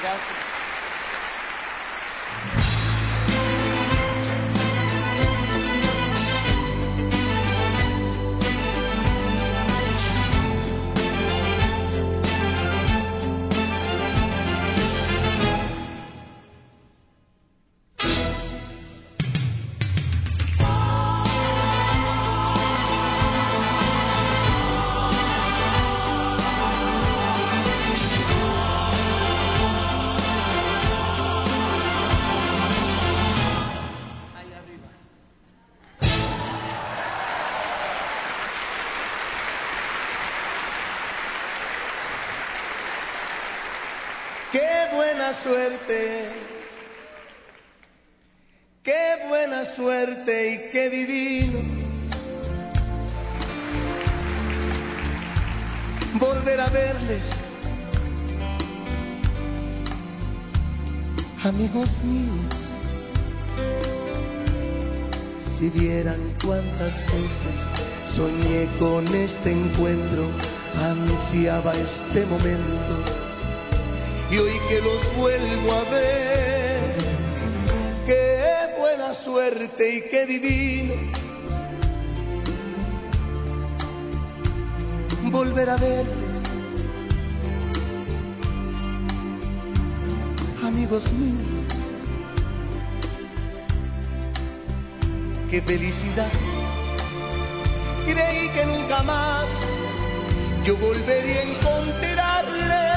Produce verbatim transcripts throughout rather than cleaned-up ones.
casa. Qué buena suerte, qué buena suerte y qué divino volver a verles, amigos míos. Si vieran cuántas veces soñé con este encuentro, ansiaba este momento. Y hoy que los vuelvo a ver, qué buena suerte y qué divino volver a verles, amigos míos. Qué felicidad, creí que nunca más yo volvería a encontrarles.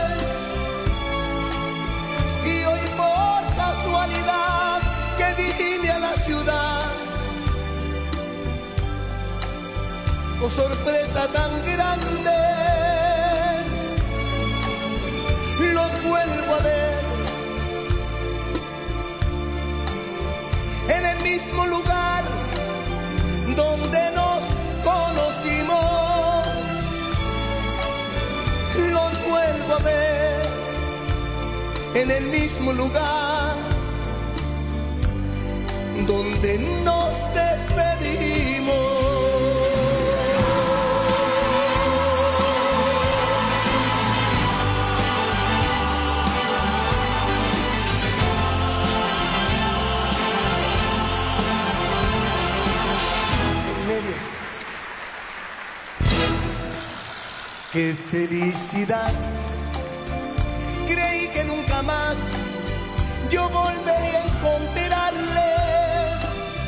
Y hoy por casualidad que vine a la ciudad, oh sorpresa tan grande, los vuelvo a ver en el mismo lugar donde nos conocimos. Los vuelvo a ver en el mismo lugar donde nos despedimos. En medio. Qué felicidad, creí que nunca más yo volvería a encontrarles.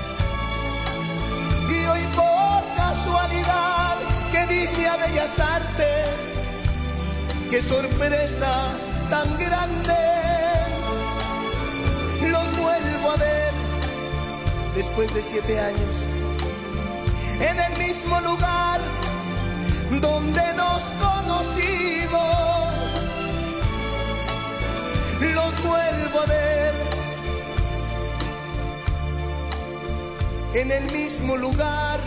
Y hoy por casualidad que vine a Bellas Artes, qué sorpresa tan grande, los vuelvo a ver después de siete años en el mismo lugar donde nos conocimos. Los vuelvo a ver en el mismo lugar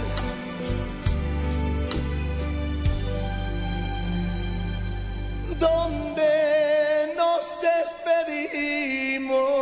donde nos despedimos.